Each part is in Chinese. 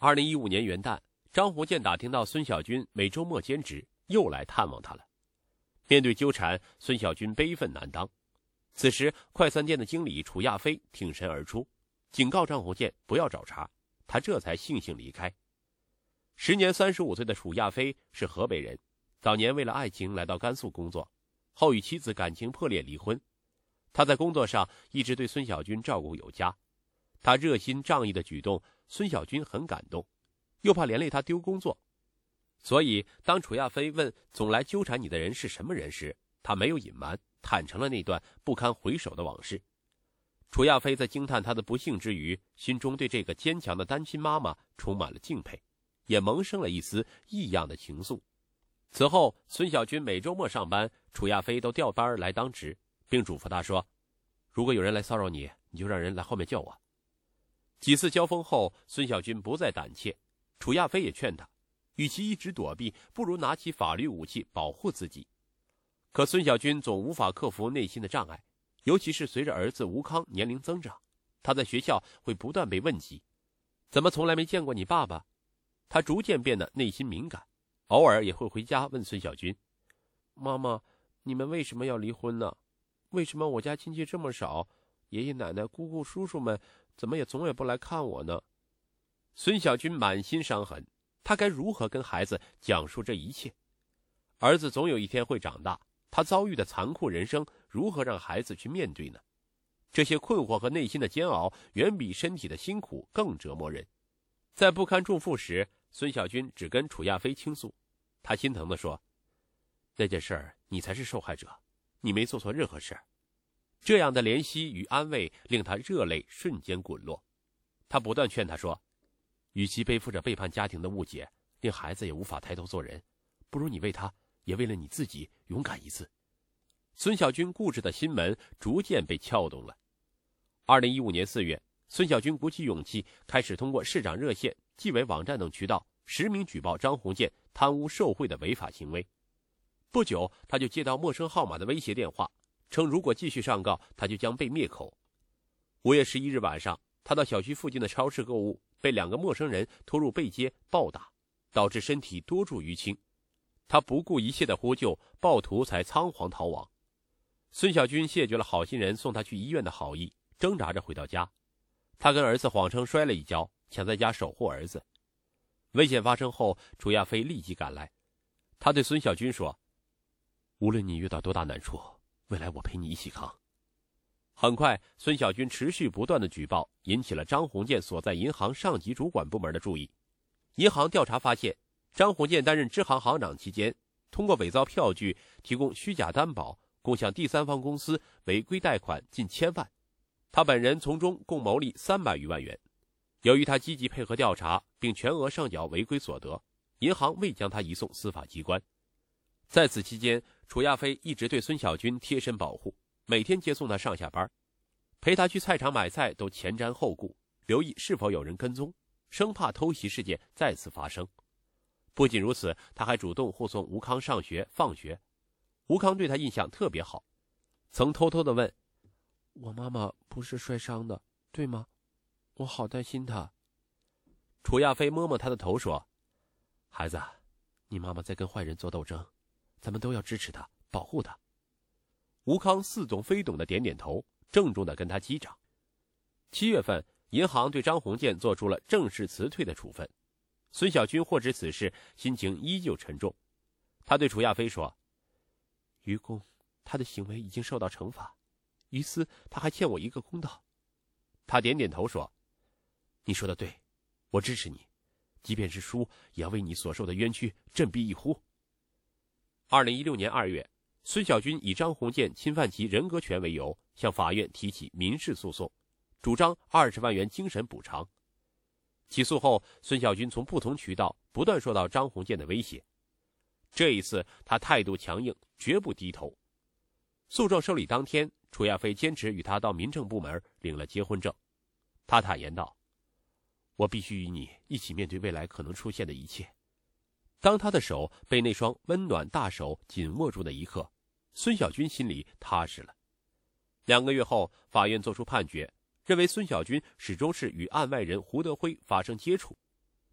2015年元旦，张鸿渐打听到孙小军每周末兼职，又来探望他了。面对纠缠，孙小军悲愤难当。此时，快餐店的经理楚亚飞挺身而出，警告张鸿渐不要找茬，他这才悻悻离开。时年35岁的楚亚飞是河北人，早年为了爱情来到甘肃工作，后与妻子感情破裂离婚。他在工作上一直对孙小军照顾有加，他热心仗义的举动，孙小军很感动，又怕连累他丢工作，所以当楚亚飞问总来纠缠你的人是什么人时，他没有隐瞒，坦诚了那段不堪回首的往事。楚亚飞在惊叹他的不幸之余，心中对这个坚强的单亲妈妈充满了敬佩，也萌生了一丝异样的情愫。此后，孙小军每周末上班，楚亚飞都调班来当值，并嘱咐他说，如果有人来骚扰你，你就让人来后面叫我。几次交锋后，孙小军不再胆怯，楚亚飞也劝他，与其一直躲避，不如拿起法律武器保护自己。可孙小军总无法克服内心的障碍，尤其是随着儿子吴康年龄增长，他在学校会不断被问及，怎么从来没见过你爸爸？他逐渐变得内心敏感，偶尔也会回家问孙小军，妈妈，你们为什么要离婚呢？为什么我家亲戚这么少？爷爷奶奶、姑姑、叔叔们怎么总也不来看我呢？孙小军满心伤痕，他该如何跟孩子讲述这一切？儿子总有一天会长大，他遭遇的残酷人生如何让孩子去面对呢？这些困惑和内心的煎熬远比身体的辛苦更折磨人。在不堪重负时，孙小军只跟楚亚飞倾诉，他心疼地说，那件事儿你才是受害者，你没做错任何事。这样的怜惜与安慰令他热泪瞬间滚落。他不断劝他说，与其背负着背叛家庭的误解，令孩子也无法抬头做人，不如你为他，也为了你自己勇敢一次。孙小军固执的心门逐渐被撬动了。2015年4月，孙小军鼓起勇气，开始通过市长热线、纪委网站等渠道实名举报张鸿渐贪污受贿的违法行为。不久，他就接到陌生号码的威胁电话，称如果继续上告，他就将被灭口。5月11日晚上，他到小区附近的超市购物，被2个陌生人拖入背街暴打，导致身体多处淤青。他不顾一切的呼救，暴徒才仓皇逃亡。孙小军谢绝了好心人送他去医院的好意，挣扎着回到家。他跟儿子谎称摔了一跤，想在家守护儿子。危险发生后，楚亚飞立即赶来。他对孙小军说，无论你遇到多大难处，未来我陪你一起扛。很快，孙小军持续不断的举报，引起了张鸿渐所在银行上级主管部门的注意。银行调查发现，张鸿渐担任支行行长期间，通过伪造票据、提供虚假担保，共向第三方公司违规贷款近1000万，他本人从中共牟利300余万元。由于他积极配合调查，并全额上缴违规所得，银行未将他移送司法机关。在此期间，楚亚飞一直对孙小军贴身保护，每天接送他上下班，陪他去菜场买菜都前瞻后顾，留意是否有人跟踪，生怕偷袭事件再次发生。不仅如此，他还主动护送吴康上学放学。吴康对他印象特别好，曾偷偷地问，我妈妈不是摔伤的，对吗？我好担心她。楚亚飞摸摸他的头说，孩子，你妈妈在跟坏人做斗争，咱们都要支持她，保护她。吴康似懂非懂的点点头，郑重地跟他击掌。7月份，银行对张鸿渐做出了正式辞退的处分。孙小军获知此事，心情依旧沉重。他对楚亚飞说，于公，他的行为已经受到惩罚，于私他还欠我一个公道。他点点头说，你说的对，我支持你，即便是输，也要为你所受的冤屈振臂一呼。2016年2月，孙小军以张鸿渐侵犯其人格权为由，向法院提起民事诉讼，主张20万元精神补偿。起诉后，孙小军从不同渠道不断受到张鸿渐的威胁。这一次，他态度强硬，绝不低头。诉状受理当天，楚亚飞坚持与他到民政部门领了结婚证。他坦言道，我必须与你一起面对未来可能出现的一切。当他的手被那双温暖大手紧握住的一刻，孙小军心里踏实了。2个月后，法院作出判决，认为孙小军始终是与案外人胡德辉发生接触。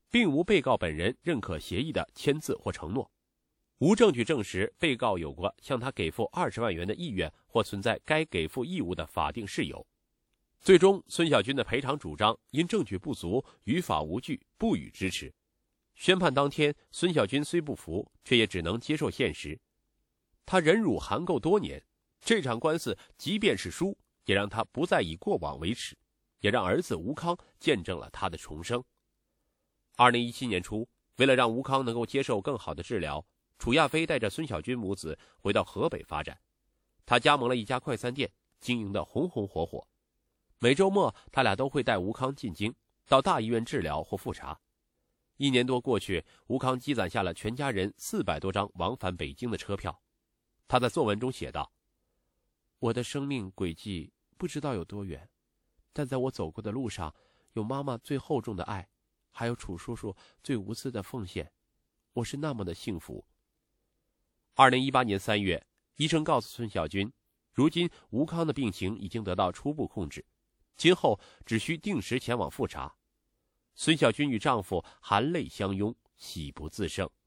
并无被告本人认可协议的签字或承诺，无证据证实被告有过向他给付20万元的意愿或存在该给付义务的法定事由。最终，孙小军的赔偿主张因证据不足，于法无据，不予支持。宣判当天，孙小军虽不服，却也只能接受现实。他忍辱含垢多年，这场官司即便是输，也让他不再以过往为耻，也让儿子吴康见证了他的重生。2017年初，为了让吴康能够接受更好的治疗，楚亚飞带着孙小军母子回到河北发展。他加盟了一家快餐店，经营得红红火火。每周末，他俩都会带吴康进京，到大医院治疗或复查。1年多过去，吴康积攒下了全家人400多张往返北京的车票。他在作文中写道：“我的生命轨迹不知道有多远，但在我走过的路上，有妈妈最厚重的爱，还有楚叔叔最无私的奉献，我是那么的幸福。”2018年3月，医生告诉孙小军，如今吴康的病情已经得到初步控制，今后只需定时前往复查。孙小军与丈夫含泪相拥，喜不自胜。